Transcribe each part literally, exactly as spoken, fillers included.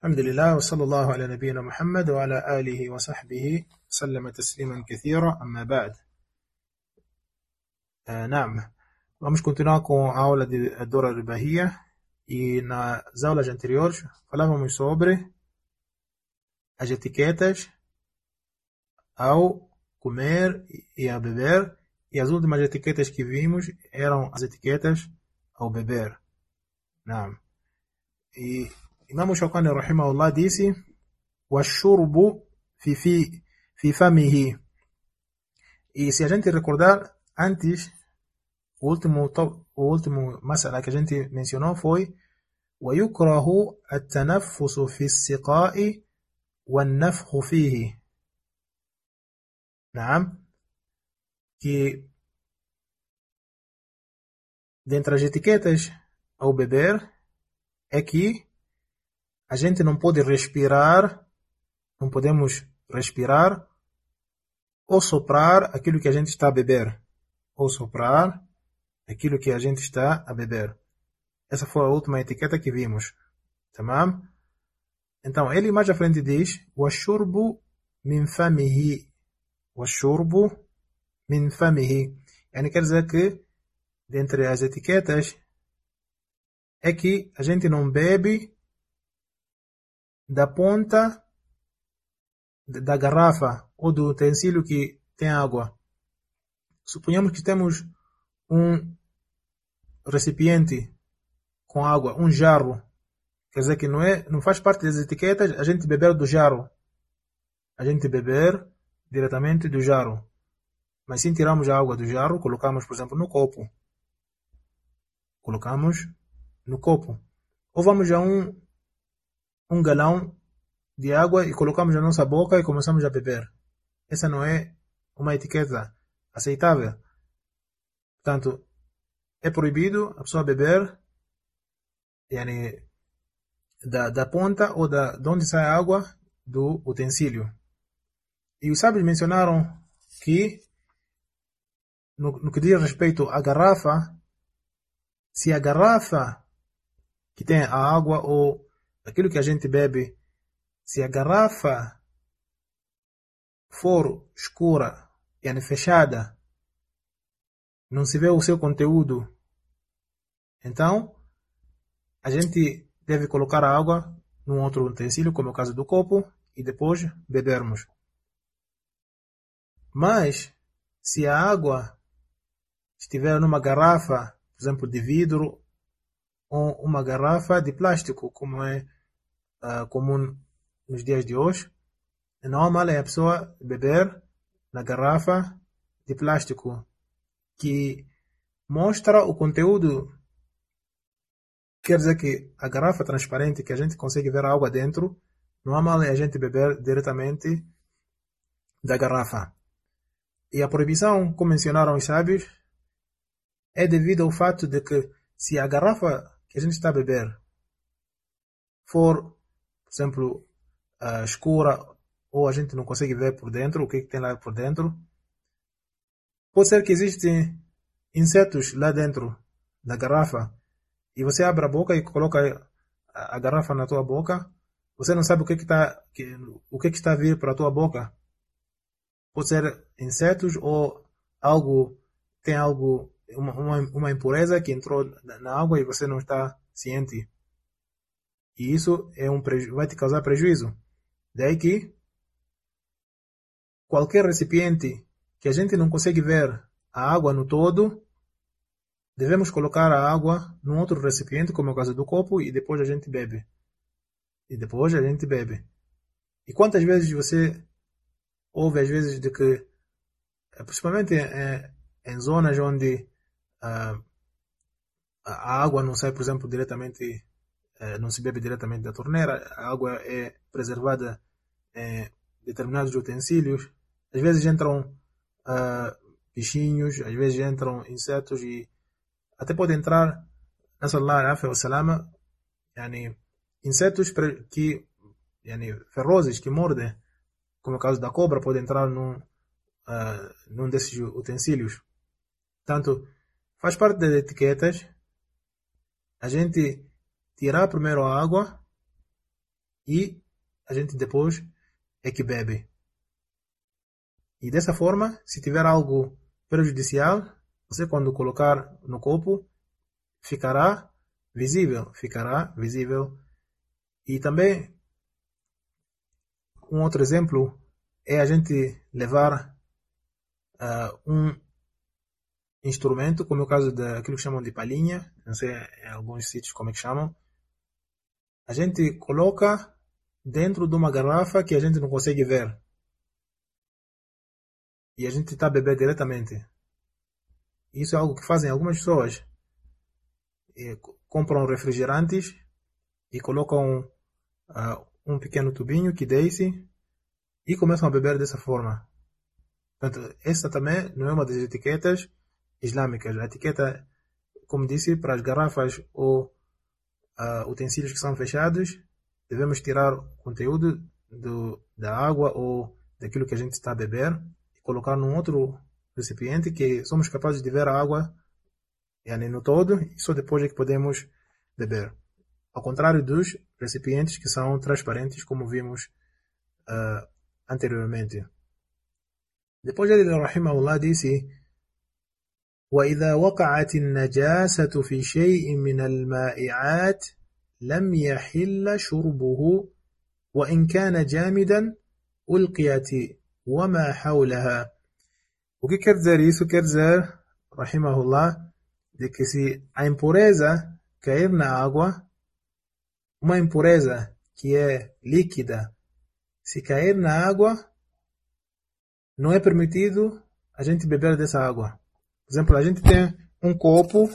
الحمد لله وصلى الله على نبينا محمد وعلى آله وصحبه وسلم تسليما كثيرا. أما بعد. Uh, naam, vamos continuar com a aula de Dora Ribahia e nas aulas anteriores falávamos sobre as etiquetas ao comer e a beber, e as últimas etiquetas que vimos eram as etiquetas ao beber. Naam. E Imam Shawkani rahimahullah disse: "Washurbu fi fi fi famihi". E se a gente recordar antes, o último o último masala que a gente mencionou foi: "Wayukrahu at-tanaffusu fi as-siqa'i wan-nafkhu fihi". Naam. Que dentre as etiquetas ao beber é que a gente não pode respirar, não podemos respirar ou soprar aquilo que a gente está a beber, ou soprar aquilo que a gente está a beber. Essa foi a última etiqueta que vimos. Tamam? Então, ele mais à frente diz: "Washurbu min famihi". Washurbu min famihi. Yani quer dizer que, dentre as etiquetas, é que a gente não bebe da ponta da garrafa ou do utensílio que tem água. Suponhamos que temos um recipiente com água, um jarro. Quer dizer que não, é, não faz parte das etiquetas a gente beber do jarro. A gente beber diretamente do jarro. Mas sim tiramos a água do jarro, colocamos, por exemplo, no copo. Colocamos no copo. Ou vamos a um, um galão de água e colocamos na nossa boca e começamos a beber. Essa não é uma etiqueta aceitável. Portanto, é proibido a pessoa beber yani, da, da ponta ou da, de onde sai a água do utensílio. E os sábios mencionaram que, no, no que diz respeito à garrafa, se a garrafa que tem a água ou aquilo que a gente bebe, se a garrafa for escura, yani fechada, não se vê o seu conteúdo, então a gente deve colocar a água num outro utensílio, como é o caso do copo, e depois bebermos. Mas se a água estiver numa garrafa, por exemplo, de vidro, ou uma garrafa de plástico, como é uh, comum nos dias de hoje, é normal é a pessoa beber na garrafa de plástico, que mostra o conteúdo. Quer dizer que a garrafa transparente, que a gente consegue ver a água dentro, normal é a gente beber diretamente da garrafa. E a proibição, como mencionaram os sábios, é devido ao fato de que se a garrafa que a gente está a beber for, por exemplo, uh, escura, ou a gente não consegue ver por dentro o que, que tem lá por dentro, pode ser que existem insetos lá dentro da garrafa, e você abre a boca e coloca a, a garrafa na tua boca, você não sabe o que que está que, o que que está a vir para a tua boca. Pode ser insetos ou algo, tem algo, uma, uma, uma impureza que entrou na água e você não está ciente. E isso é um preju- vai te causar prejuízo. Daí que qualquer recipiente que a gente não consegue ver a água no todo, devemos colocar a água num outro recipiente, como é o caso do copo, e depois a gente bebe. E depois a gente bebe. E quantas vezes você ouve, às vezes, de que, principalmente em, em zonas onde uh, a água não sai, por exemplo, diretamente, uh, não se bebe diretamente da torneira, a água é preservada em determinados utensílios, às vezes entram uh, bichinhos, às vezes entram insetos e até pode entrar, nasallallahu alaihi wa sallam, yani, insetos que, yani, ferozes, que mordem, como é o caso da cobra, pode entrar num, uh, num desses utensílios. Portanto, faz parte das etiquetas a gente tirar primeiro a água e a gente depois é que bebe. E dessa forma, se tiver algo prejudicial, você quando colocar no copo, ficará visível, ficará visível. E também, um outro exemplo é a gente levar uh, um instrumento, como é o caso daquilo que chamam de palhinha, não sei em alguns sítios como é que chamam. A gente coloca dentro de uma garrafa que a gente não consegue ver. E a gente está a beber diretamente. Isso é algo que fazem algumas pessoas. E compram refrigerantes e colocam uh, um pequeno tubinho que desce e começam a beber dessa forma. Portanto, essa também não é uma das etiquetas islâmicas. A etiqueta, como disse, para as garrafas ou uh, utensílios que são fechados, devemos tirar o conteúdo do, da água ou daquilo que a gente está a beber e colocar num outro recipiente que somos capazes de ver a água yani, no todo e só depois é que podemos beber. Ao contrário dos recipientes que são transparentes, como vimos uh, anteriormente. Depois ele, rahimahullah, disse: وَإِذَا وَقَعَتِ النَّجَاسَةُ فِي شَيْءٍ مِنَ الْمَائِعَاتِ لَمْ يَحِلَّ شُرْبُهُ وَإِنْ كَانَ جَامِدًا أُلْقِيَتْ وَمَا حَوْلَهَا. O que quer dizer isso? Quer dizer, rahimahullah, de que se a impureza cair na água, uma impureza que é líquida, se cair na água, não é permitido a gente beber dessa água. Por exemplo, a gente tem um copo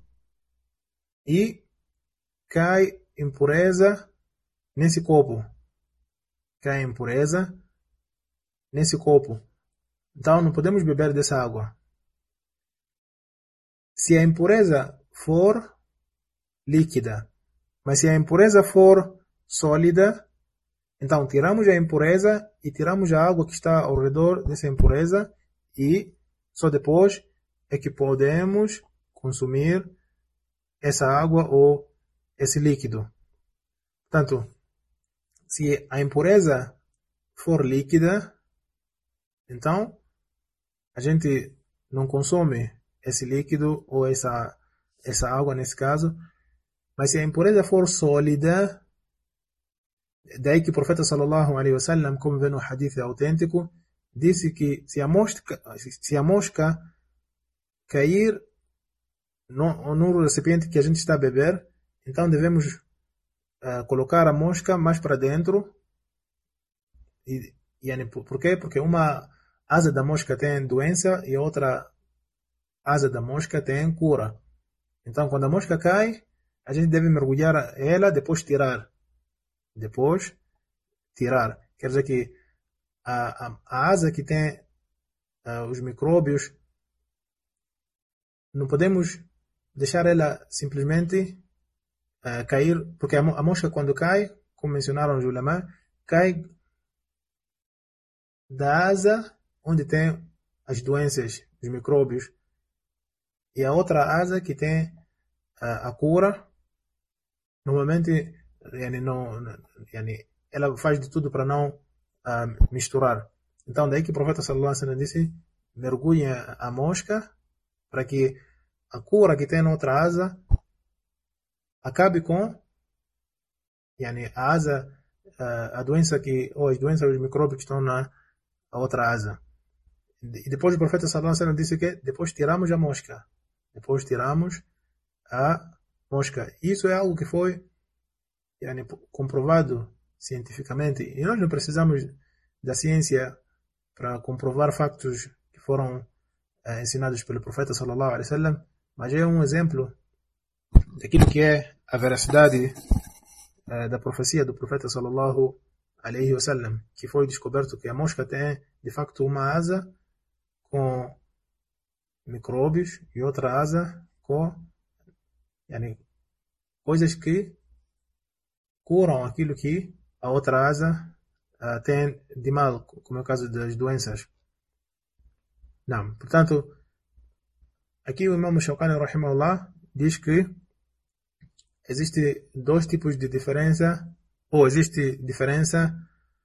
e cai impureza nesse copo. Cai impureza nesse copo. Então não podemos beber dessa água. Se a impureza for líquida, mas se a impureza for sólida, então tiramos a impureza e tiramos a água que está ao redor dessa impureza e só depois é que podemos consumir essa água ou esse líquido. Portanto, se a impureza for líquida, então a gente não consome esse líquido ou essa, essa água nesse caso. Mas se a impureza for sólida, daí que o profeta sallallahu alaihi wasallam, como vê no hadith autêntico, disse que se a mosca, se a mosca cair no, no recipiente que a gente está a beber, então devemos uh, colocar a mosca mais para dentro. E, e, por quê? Porque uma asa da mosca tem doença e a outra asa da mosca tem cura. Então, quando a mosca cai, a gente deve mergulhar ela, depois tirar. Depois tirar. Quer dizer que a, a, a asa que tem uh, os micróbios, não podemos deixar ela simplesmente uh, cair, porque a, a mosca quando cai, como mencionaram os ulama, cai da asa onde tem as doenças, os micróbios, e a outra asa que tem uh, a cura, normalmente yani, não, yani, ela faz de tudo para não uh, misturar. Então daí que o profeta sallallahu alaihi wasallam disse: mergulhe a mosca para que a cura que tem na outra asa acabe com yani, a asa, uh, a doença que, ou as doenças, os micróbios que estão na outra asa. E depois o profeta sallallahu alaihi wasallam disse que depois tiramos a mosca. Depois tiramos a mosca. Isso é algo que foi yani, comprovado cientificamente. E nós não precisamos da ciência para comprovar factos que foram eh, ensinados pelo profeta sallallahu alaihi wasallam, mas é um exemplo daquilo que é a veracidade eh, da profecia do profeta sallallahu alaihi wasallam, que foi descoberto que a mosca tem de facto uma asa com micróbios e outra asa com yani, coisas que curam aquilo que a outra asa uh, tem de mal, como é o caso das doenças. Não. Portanto, aqui o Imam Shawkani rahimahullah diz que existe dois tipos de diferença ou existe diferença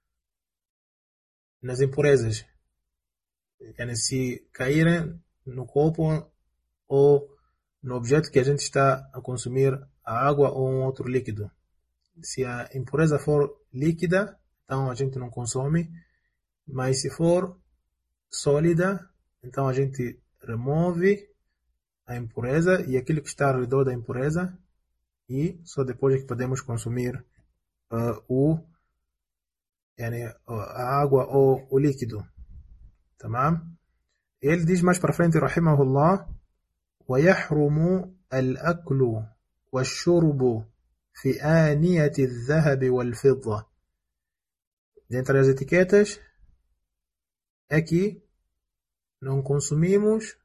nas impurezas, yani se caírem no copo ou no objeto que a gente está a consumir, a água ou um outro líquido. Se a impureza for líquida, então a gente não consome, mas se for sólida, então a gente remove a impureza e aquilo que está ao redor da impureza, e só depois é que podemos consumir uh, o, yani, a água ou o líquido. Tamam? Ele diz mais para frente, rahimahullah, ويحرم الأكل والشرب في آنية الذهب والفضة. Dentre as etiquetas é que não consumimos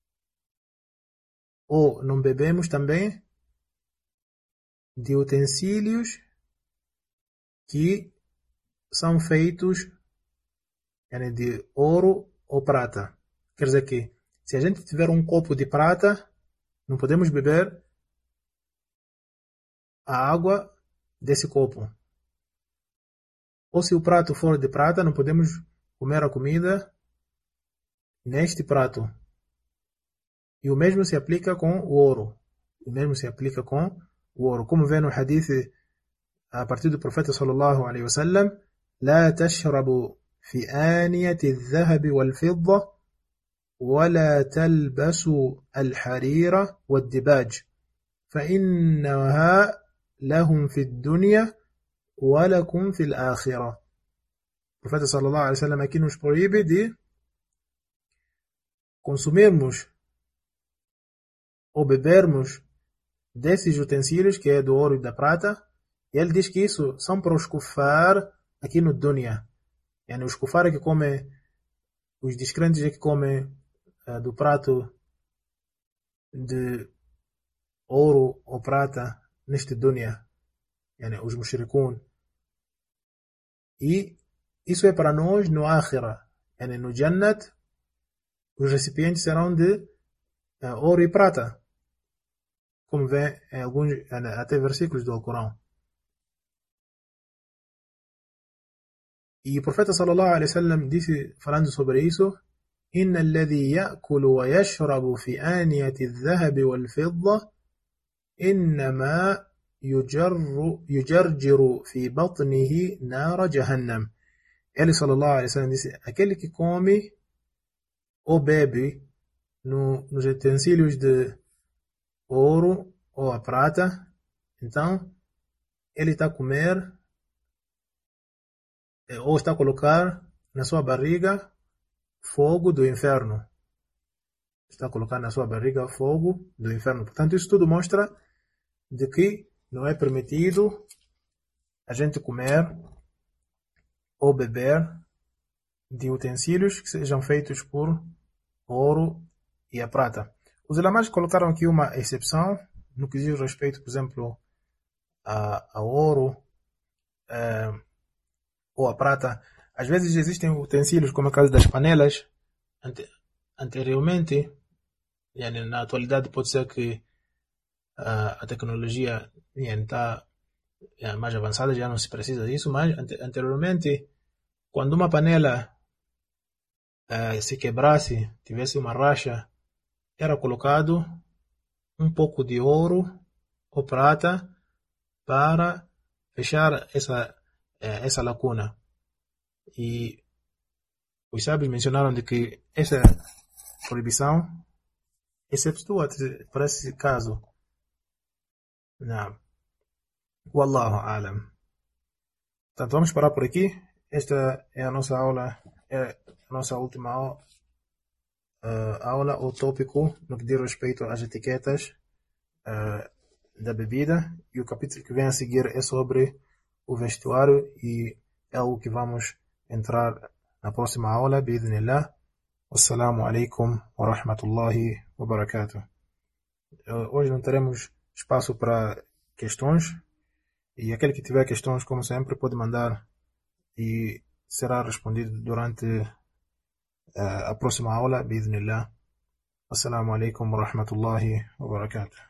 ou não bebemos também de utensílios que são feitos de ouro ou prata. Quer dizer que se a gente tiver um copo de prata, não podemos beber a água desse copo. Ou se o prato for de prata, não podemos comer a comida neste prato. E o mesmo se aplica com o ouro. O mesmo se aplica com o ouro. Como vê no hadith a partir do profeta sallallahu alaihi wasallam, لا تشربوا في آنية الذهب والفضة ولا تلبسوا الحرير والدباج فإنها لهم في الدنيا ولكم في الآخرة. O profeta sallallahu alaihi wasallam aqui nos proíbe de consumirmos ou bebermos desses utensílios que é do ouro e da prata, e ele diz que isso são para os kufar aqui no dunya. Yani os kufar é que comem, os descrentes é que comem uh, do prato de ouro ou prata neste dunya, yani os mushrikun. E isso é para nós no akhirah, yani no jannat, os recipientes serão de uh, ouro e prata, como vê em alguns yani, até versículos do Alcorão. E o profeta sallallahu alaihi wasallam disse, falando sobre isso, إن الذي يأكل ويشرب في آنية الذهب والفضة إنما يجر يجرجر في بطنه نار جهنم. Ele sallallahu alaihi wasallam disse, aquele que come ou bebe no, nos utensílios de ouro ou a prata, então ele está a comer ou está a colocar na sua barriga fogo do inferno. Está a colocar na sua barriga fogo do inferno. Portanto, isso tudo mostra de que não é permitido a gente comer ou beber de utensílios que sejam feitos por ouro e a prata. Os ulama's colocaram aqui uma exceção no que diz respeito, por exemplo, a, a ouro é, ou a prata. Às vezes existem utensílios, como é o caso das panelas. Ante, anteriormente, yani, na atualidade pode ser que a, a tecnologia está mais avançada, já não se precisa disso, mas ante, anteriormente, quando uma panela uh, se quebrasse, tivesse uma racha, era colocado um pouco de ouro ou prata para fechar essa, uh, essa lacuna. E os sábios mencionaram de que essa proibição exceptua para esse caso. Não. Wallahu alam. Portanto, vamos parar por aqui. Esta é a nossa aula, é a nossa última uh, aula ou tópico no que diz respeito às etiquetas uh, da bebida. E o capítulo que vem a seguir é sobre o vestuário e é algo que vamos entrar na próxima aula, bi'idhnillah. Wassalamu alaikum wa rahmatullahi wa barakatuh. Hoje não teremos espaço para questões, e aquele que tiver questões, como sempre, pode mandar e será respondido durante a próxima aula, bi'idhnillah. Wassalamu alaikum wa rahmatullahi wa barakatuh.